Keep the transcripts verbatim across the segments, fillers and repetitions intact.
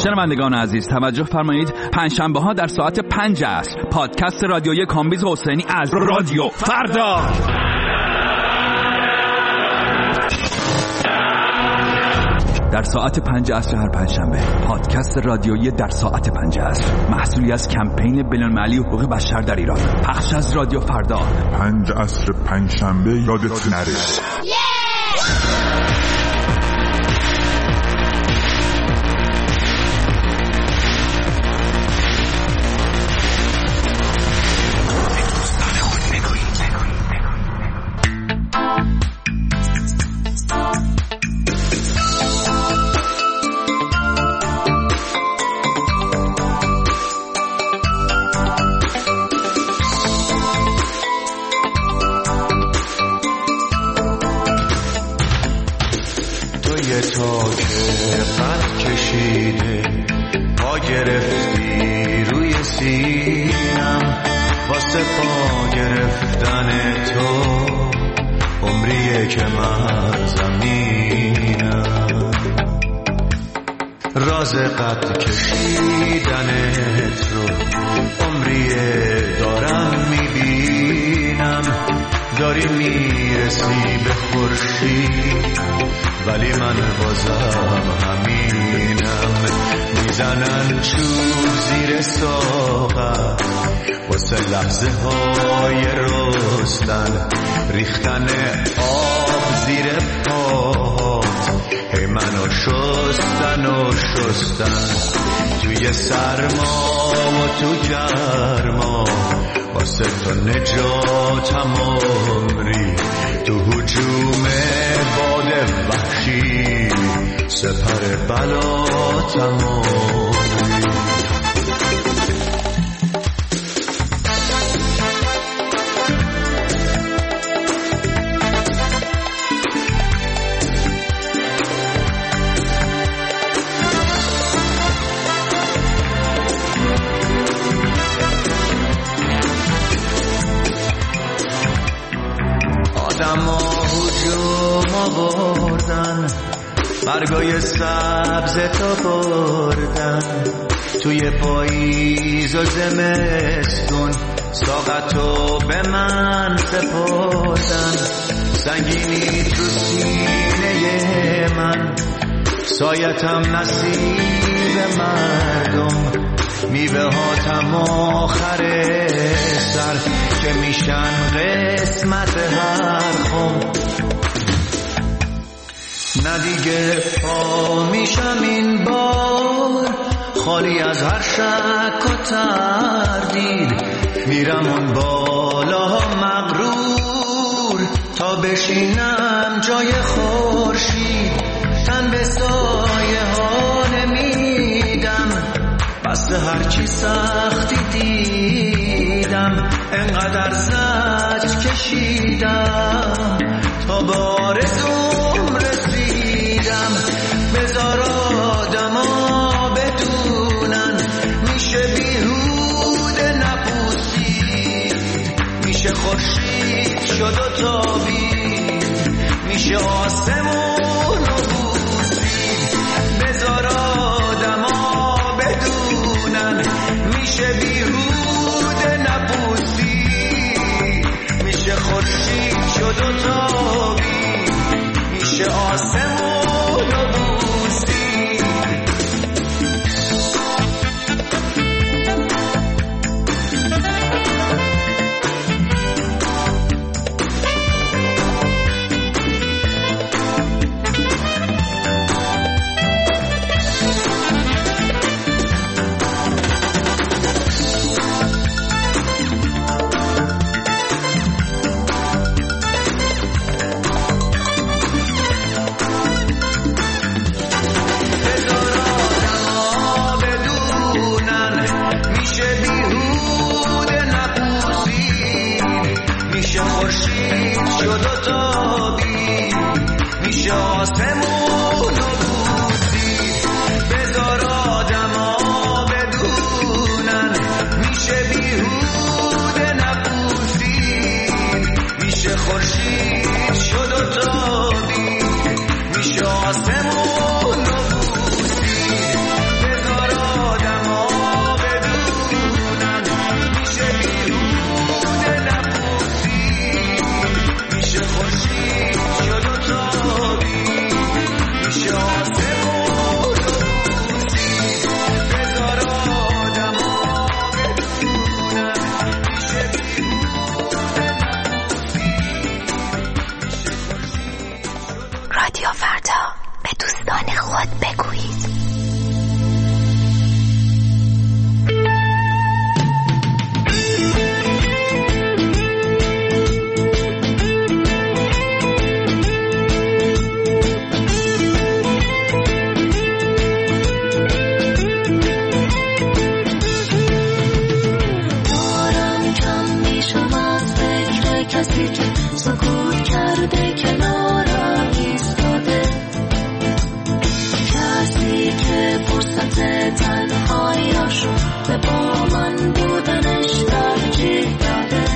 شنوندگان عزیز توجه فرمایید، پنجشنبه ها در ساعت پنج عصر پادکست رادیویی کامبیز حسینی از رادیو فردا در ساعت پنج عصر هر پنجشنبه. پادکست رادیویی در ساعت پنج عصر محصولی از کمپین بین‌المللی حقوق بشر در ایران، پخش از رادیو فردا. پنج عصر پنجشنبه یادت نره. راز قد کشیدنت رو عمریه دارم میبینم، داری میرسی به خورشید ولی من بازم همینم. میزنن چوب زیر ساقه واسه لحظه های رستن، ریختن آب زیر پاهات هی منو شستن و شستن، توی سرما و تو گرما واسه تو نجاتم عمری، تو هجوم باد وحشی سپر بلاتم عمری. برگای سبز تو بردن، توی پاییز و زمستون ساقتو به من سپردن، سنگینی تو سینه من سایتم نصیب مردم، میوه هاتم آخر سر که میشن قسمت هر خم. نه دیگه پا میشم این بار خالی از هر شک و تردید، میرم اون بالا مغرور تا بشینم جای خورشید، تن به سایه ها نمیدم بس هرچی سختی دیدم، انقدر زجر کشیدم تا به آرزوم رسیدم. بذار آدما بدونن میشه بیهوده نپوسید، میشه خورشید شد و تابید، میشه آسمون و بوسید. بذار آدما بدونن میشه بیهوده نپوسید، میشه خورشید شد و تابید، میشه آسمون و بوسید. تنهاییاشو به با من بودنش ترجیح داده.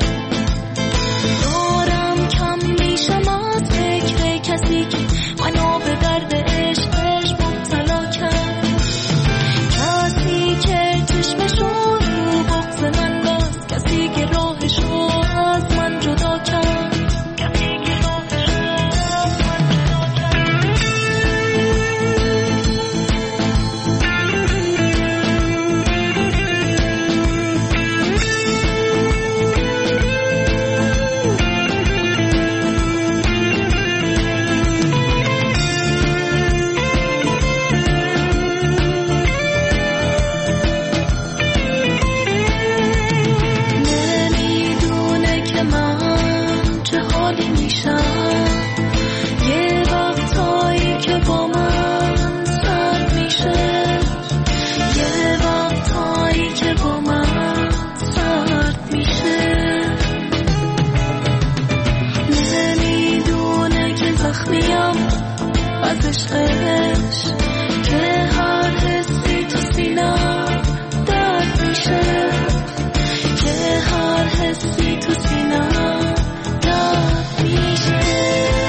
دارم کم میشم از فکر کسی که منو به درد عشقش مبتلا کرد، کسی که چشمشو رو بغض من بست، کسی که راهشو از من جدا کرد. عشقش که هر حسی تو سینم درد میشه، که هر حسی تو سینم درد میشه.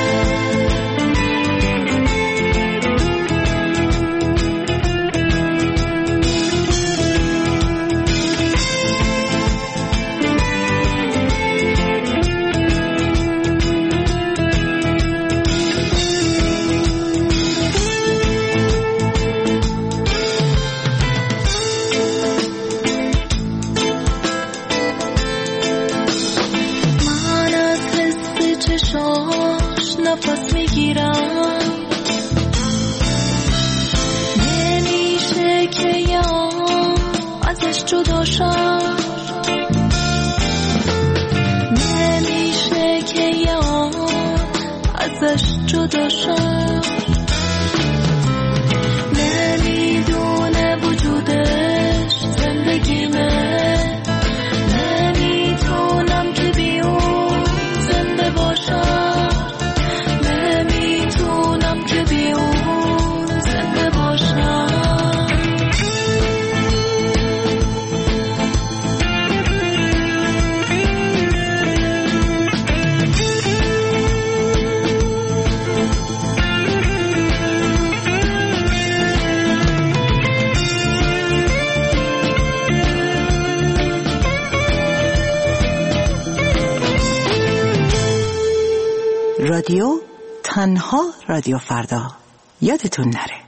نفس میگیرم، نمیشه که یا ازش جدا شم، نمیشه که یا ازش جدا شم. نمیدونه وجودش زندگیمه، نمیتونم که بی اون زنده باشم، که بی اون زنده باشم. رادیو تنها رادیو فردا، یادتون نره.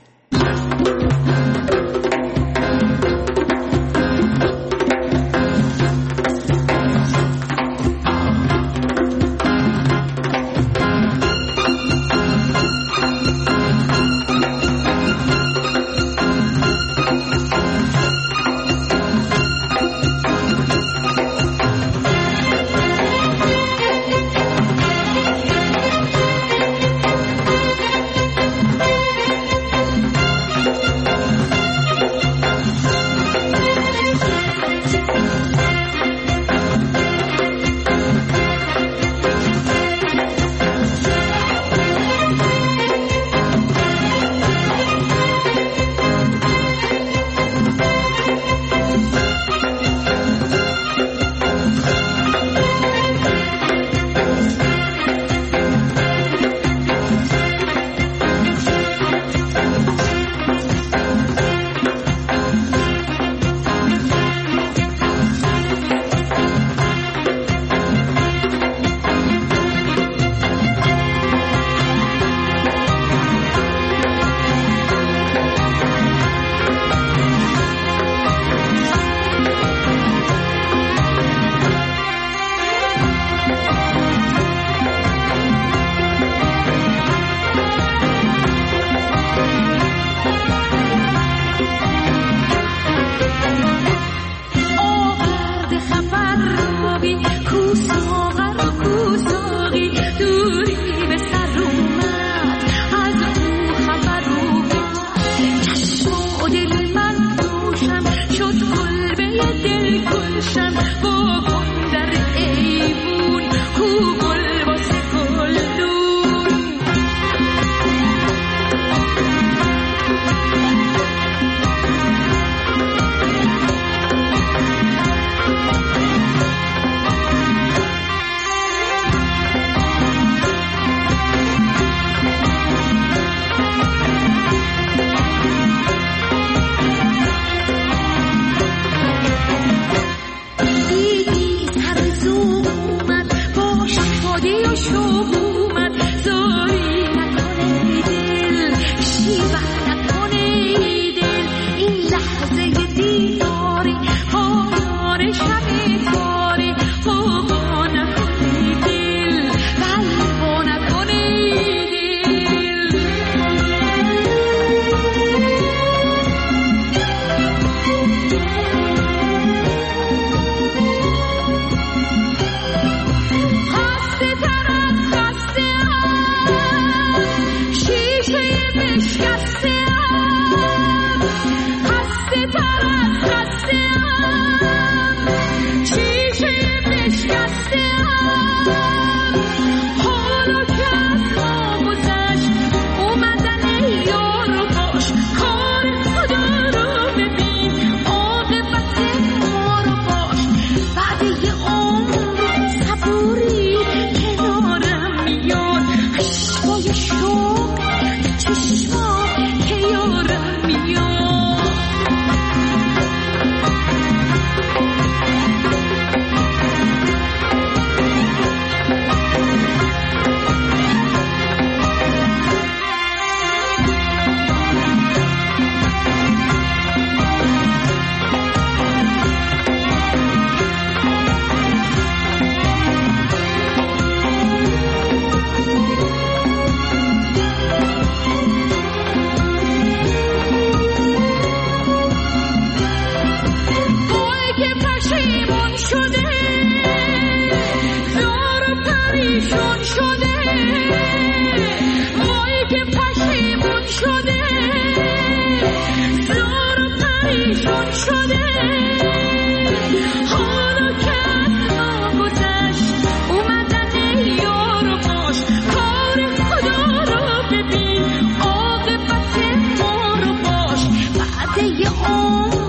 عاقبت ما رو باش بعد یه عمر